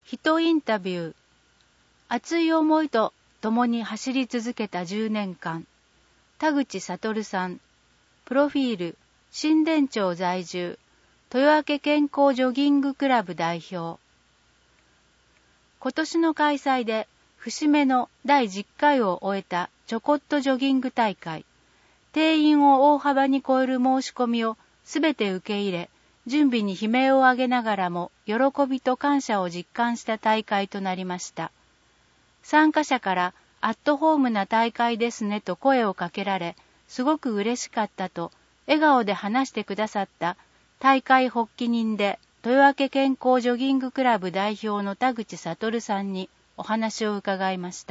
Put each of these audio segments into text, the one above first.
人インタビュー。熱い思いと共に走り続けた10年間。田口悟さん。プロフィール。新田町在住。豊明健康ジョギングクラブ代表。今年の開催で節目の第10回を終えたちょこっとジョギング大会。定員を大幅に超える申し込みをすべて受け入れ、準備に悲鳴を上げながらも喜びと感謝を実感した大会となりました。参加者からアットホームな大会ですねと声をかけられ、すごく嬉しかったと笑顔で話してくださった大会発起人で豊明健康ジョギングクラブ代表の田口悟さんにお話を伺いました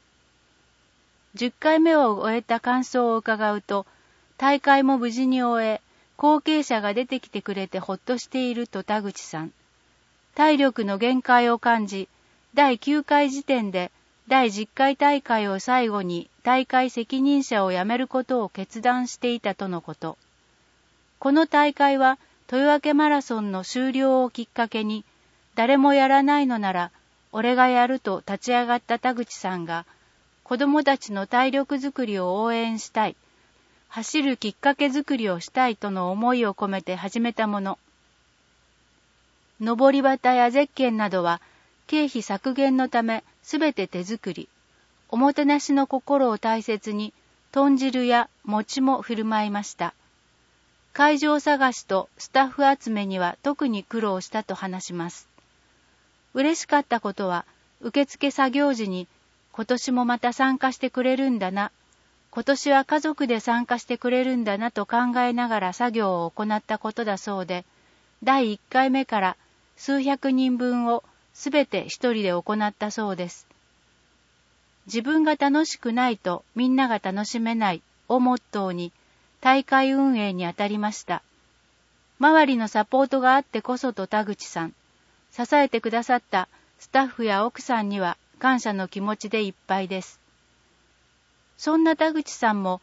。10回目を終えた感想を伺うと、大会も無事に終え、後継者が出てきてくれてほっとしていると田口さん。体力の限界を感じ、第9回時点で第10回大会を最後に大会責任者を辞めることを決断していたとのこと。この大会は豊明マラソンの終了をきっかけに、誰もやらないのなら俺がやると立ち上がった田口さんが、子どもたちの体力づくりを応援したい。走るきっかけづくりをしたいとの思いを込めて始めたもの。登り旗やゼッケンなどは経費削減のためすべて手作り。おもてなしの心を大切に豚汁や餅も振る舞いました。会場探しとスタッフ集めには特に苦労したと話します。嬉しかったことは受付作業時に今年もまた参加してくれるんだな。今年は家族で参加してくれるんだなと考えながら作業を行ったことだそうで、第1回目から数百人分をすべて一人で行ったそうです。自分が楽しくないとみんなが楽しめないをモットーに大会運営に当たりました。周りのサポートがあってこそと田口さん、支えてくださったスタッフや奥さんには感謝の気持ちでいっぱいです。そんな田口さんも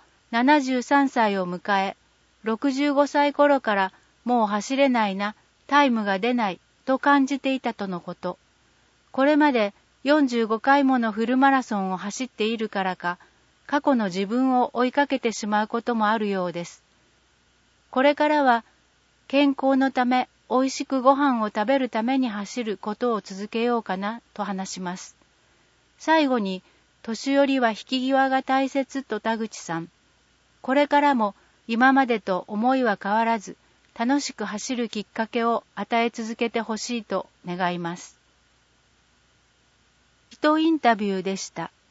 73歳を迎え、65歳頃からもう走れないな、タイムが出ないと感じていたとのこと。これまで45回ものフルマラソンを走っているからか、過去の自分を追いかけてしまうこともあるようです。これからは健康のため、美味しくご飯を食べるために走ることを続けようかなと話します。最後に、年寄りは引き際が大切と田口さん。これからも今までと思いは変わらず、楽しく走るきっかけを与え続けてほしいと願います。人インタビューでした。